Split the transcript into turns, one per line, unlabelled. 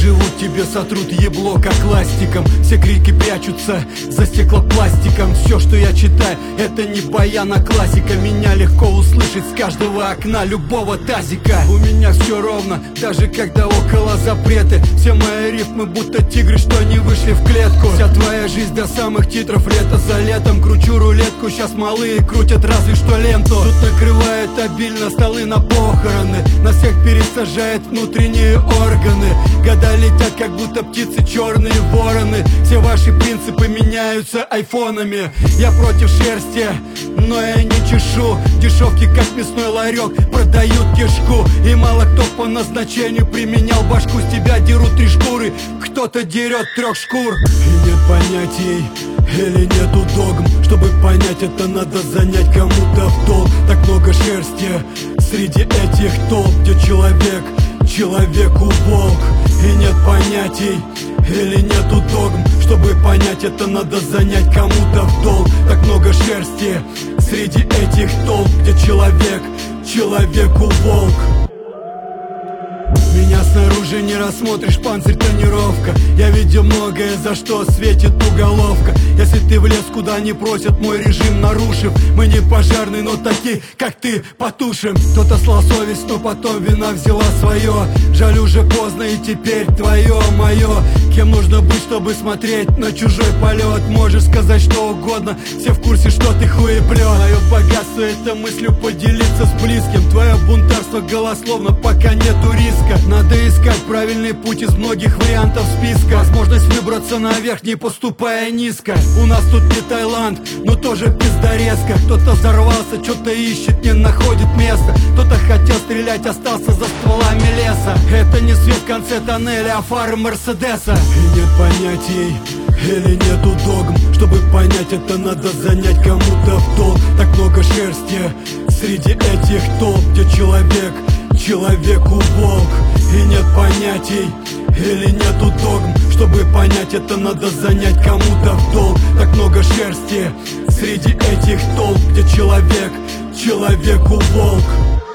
живут, тебе сотрут ебло как ластиком. Все крики прячутся за стеклопластиком. Все, что я читаю, это не баян, а классика. Меня легко услышать с каждого окна любого тазика. У меня все ровно, даже когда около запреты. Все мои рифмы будто тигры, что не вышли в клетку. Вся твоя жизнь до самых титров, лето за летом. Кручу рулетку, сейчас малые крутят разве что ленту. Тут накрывает обильно столы на похороны. Нас всех пересажает внутренние органы. Года летят, как будто птицы, черные вороны. Все ваши принципы меняются айфонами. Я против шерсти, но я не чешу. Дешевки, как мясной ларек, продают кишку. И мало кто по назначению применял башку. С тебя дерут 3 шкуры, кто-то дерет 3 шкур. И нет понятий, или нету догм. Чтобы понять, это надо занять кому-то в долг. Так много шерсти среди этих толп, где человеку волк. И нет понятий, или нету догм. Чтобы понять, это надо занять кому-то в долг. Так много шерсти среди этих толп, где человеку волк. Меня снаружи не рассмотришь, панцирь, тонировка. Я видел многое, за что светит уголовка. Если ты влез куда не просят, мой режим нарушив. Мы не пожарные, но такие, как ты, потушим. Кто-то слал совесть, но потом вина взяла свое. Жаль, уже поздно, и теперь твое, мое. Кем нужно быть, чтобы смотреть на чужой полет? Можешь сказать что угодно, все в курсе, что ты хуеплет. Мое богатство — это мыслью поделиться с близким. Твое бунтарство голословно, пока нету риска. Надо искать правильный путь из многих вариантов списка. Возможность выбраться наверх, не поступая низко. У нас тут не Таиланд, но тоже пиздорезко. Кто-то взорвался, что-то ищет, не находит места. Кто-то хотел стрелять, остался за стволами леса. Это не свет в конце тоннеля, а фары Мерседеса. И нет понятий, или нету догм. Чтобы понять, это надо занять кому-то в долг. Так много шерсти среди этих толп, где человеку волк. И нет понятий, или нету догм. Чтобы понять, это надо занять кому-то в долг. Так много шерсти среди этих толп, где человеку волк.